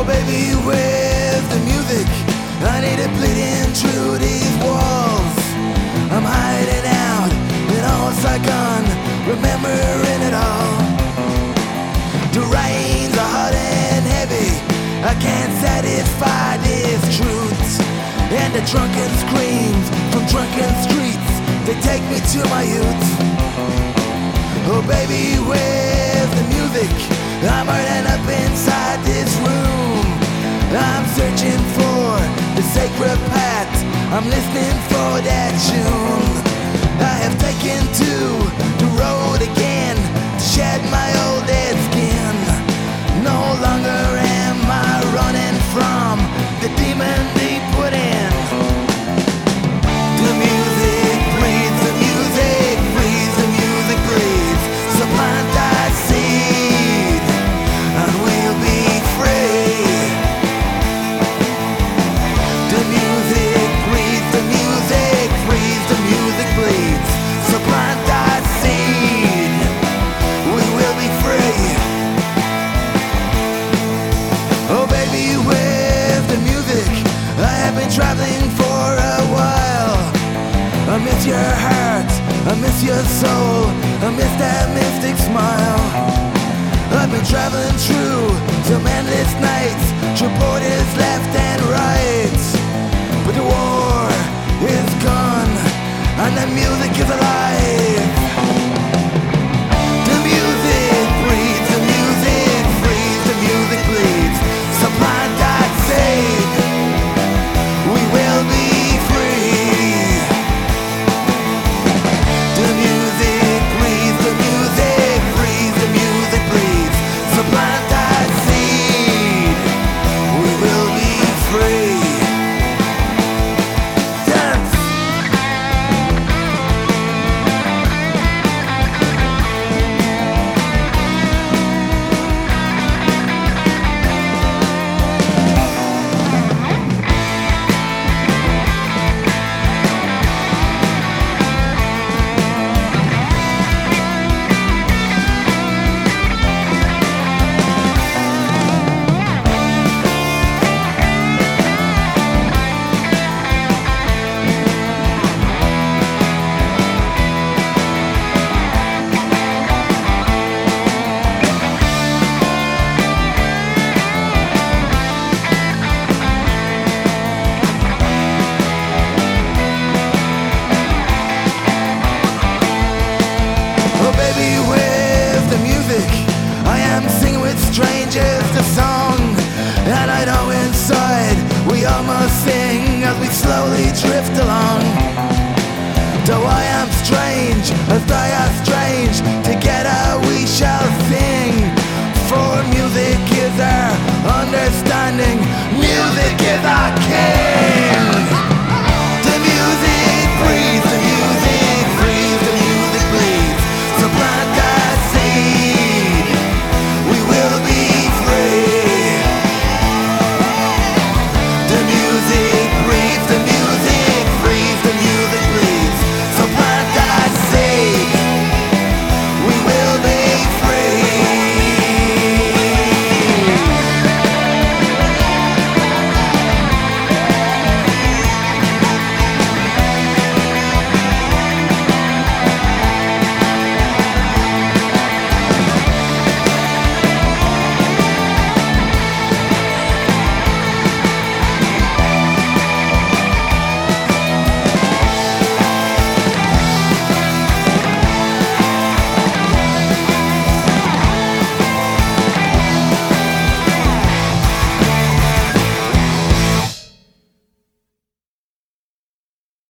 baby, with the music, I need it bleeding through these walls. I'm hiding out in all Saigon, remembering it all. The rains are hot and heavy, I can't satisfy this truth. And the drunken screams from drunken streets, they take me to my youth. Oh baby, with the music, I'm hurting up inside this room. I'm searching for the sacred path, I'm listening for that tune. I have taken to the road again to shed my old dead skin. No longer am I running from the demon deep within. The music breathes, the music breathes, the music breathes. So plant that seed and we'll be free. The music breathes, the music breathes, the music bleeds. So plant that seed, we will be free. Oh baby, with the music, I have been traveling for a while. I miss your heart, I miss your soul, I miss that mystic smile. I've been traveling through some endless nights, through borders left and right. But the war is gone, and the music is alive. The music breathes, the music breathes, the music bleeds. So plant that seed, we will be free. The music breathes, the music breathes, the music bleeds. So plant that seed, we will be free. Dance. Oh baby, with the music, I am singing with strangers the song. And I know inside we all must sing as we slowly drift along. Though I am strange, as I am strange.